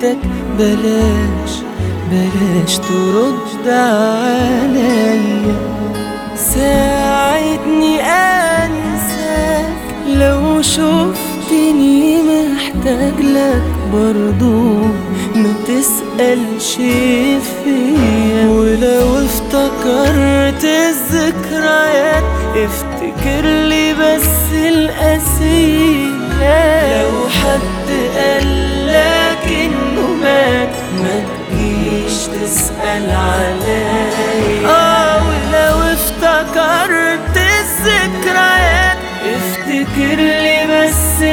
لقيتك بلاش ترد عليا. ساعدني انساك لو شفتني محتاج لك برضو، ما تسألش فيا. ولو افتكرت الذكريات افتكر لي بس القاسية. لو حد قالك انه مات ما تجيش تسأل عليا. ولو افتكرت الذكريات افتكر لي بس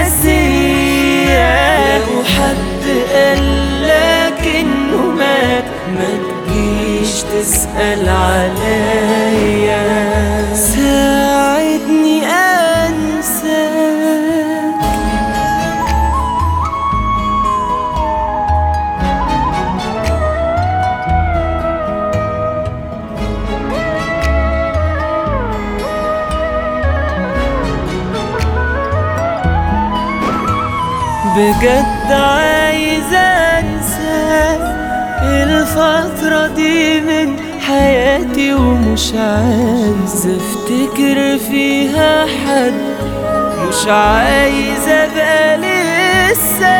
القاسية. لو حد قالك انه مات ما تجيش تسأل عليا. ساعدني انساك. بجد عايز انساك الفترة دي من حياتي، ومش عايز افتكر فيها حد. مش عايز ابقى لسه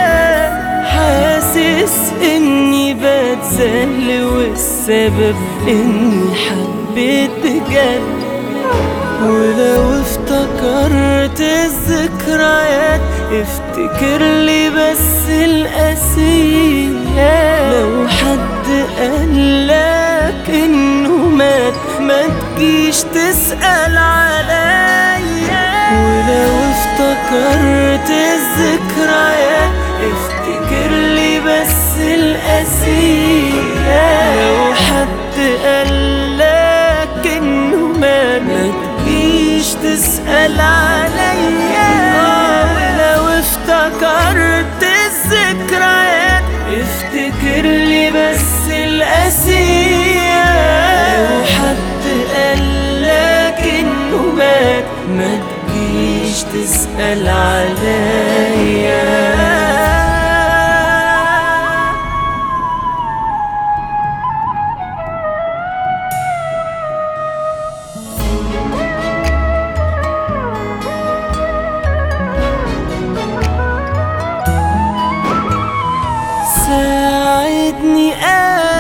حاسس اني بتذل، والسبب اني حبيت بجد. ولو افتكرت الذكريات افتكر لي بس القاسية. لو حد قالك انه مات ما تجيش تسأل عليا. ولو افتكرت الذكريات افتكر لي بس القاسية. لو حد قالك انه مات ما تجيش تسأل عليا. ولو افتكرت الذكريات افتكر لي بس القاسية. لو حد قالك انه مات ما تجيش تسأل عليا. ساعدني